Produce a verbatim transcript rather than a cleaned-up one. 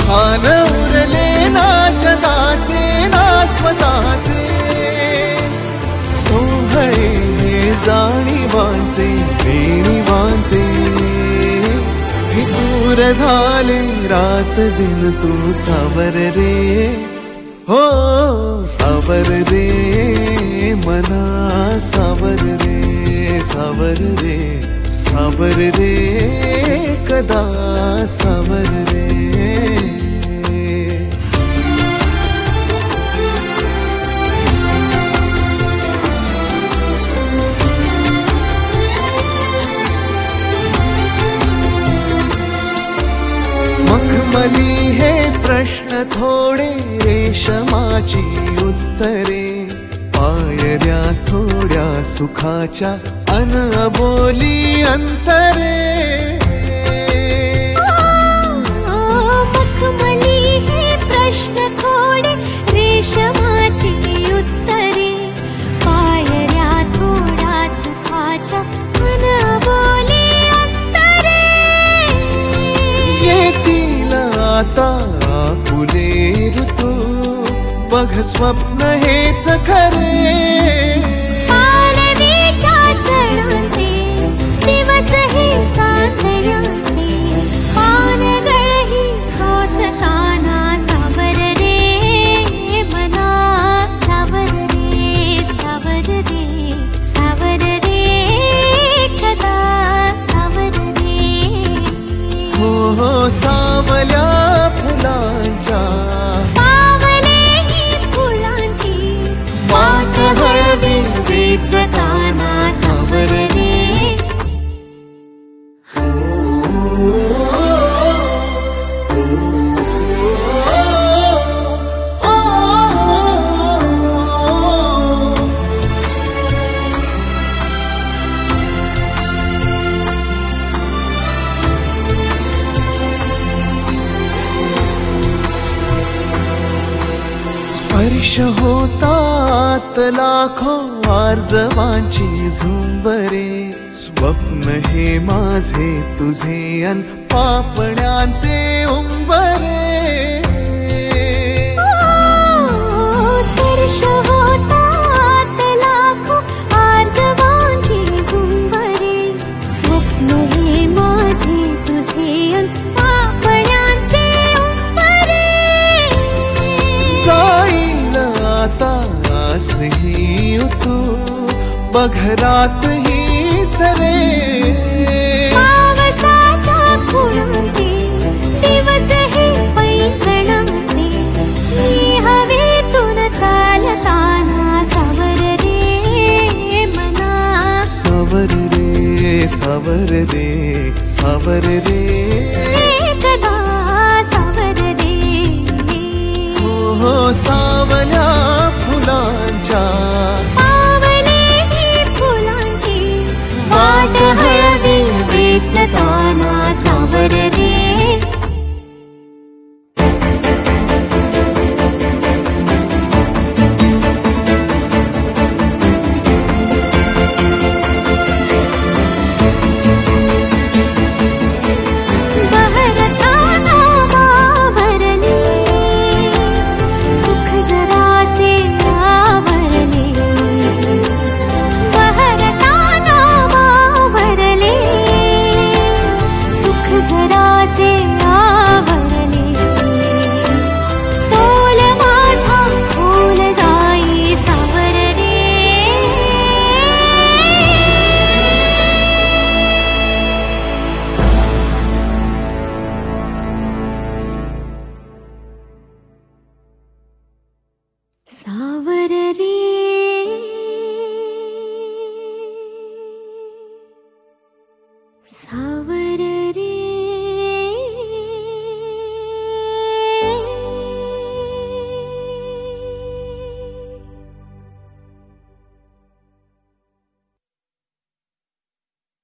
भान उरले ना जगाचे ना स्वतःचे सोहळे जाणीवांचे देणीवांचे दूर झाले रात दिन तू सावर रे हो सावर रे मना सावर रे सावर रे सावर रे कदा सावर रे मखमली हे प्रश्न थोडे रेशमाची उत्तरे पायऱ्या थोड्या सुखाच्या अनबोली अंतरे मखमली हे प्रश्न थोडे रेशमाची उत्तरे पायऱ्या थोड्या सुखाच्या अनबोली अंतरे येतील आता फुले ऋतू बघ स्वप्न हेच खरे पालवीच्या सणांचे दिवस हे चांदण्याचे पानगळही सोसताना सावर रे मना सावर रे सावर रे सावर रे कदा सावर रे हो हो सावल्या फुलांच्या वेचताना सावर रे स्पर्श होतात लाखो आर्जवांची झुंबरे स्वप्न हे माझे तुझे अन पापण्यांचे उंबरे स्पर्श होतात लाखो आर्जवांची झुंबरे स्वप्न हे माझे तुझे अन पापण्यांचे उंबरे जाईल आता आसही तू बघरात ही सरे पावसाच्या फुलांचे दिवस हे पैंजणांचे मी हवेतून चालताना सावर रे मना सावर रे सावर रे सावर रे